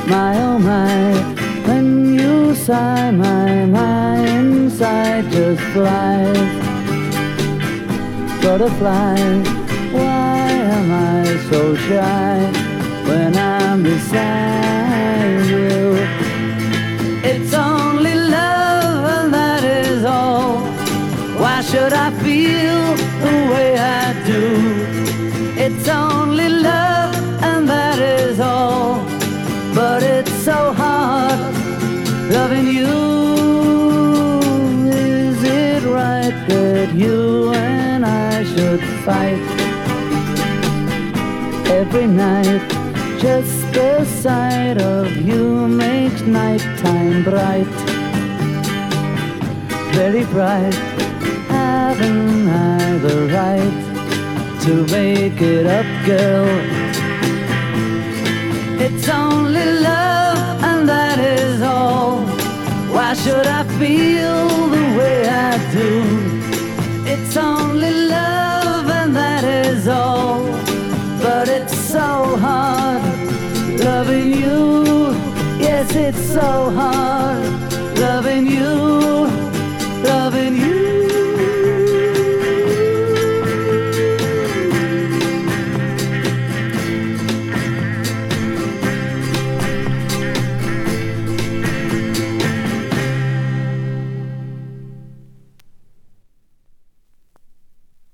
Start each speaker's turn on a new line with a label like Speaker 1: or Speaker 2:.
Speaker 1: My oh my, when you sigh, my inside just flies. Butterfly, why am I so shy when I'm beside you? It's only love and that is all. Why should I feel the way I do? It's only love and that is all. But it's so hard loving you. Is it right that you and I should fight every night? Just the sight of you makes nighttime bright, very bright. Haven't I the right to make it up, girl? It's only love and that is all. Why should I feel the way I do? It's only love and that is all. But it's so hard loving you. Yes, it's so hard loving you.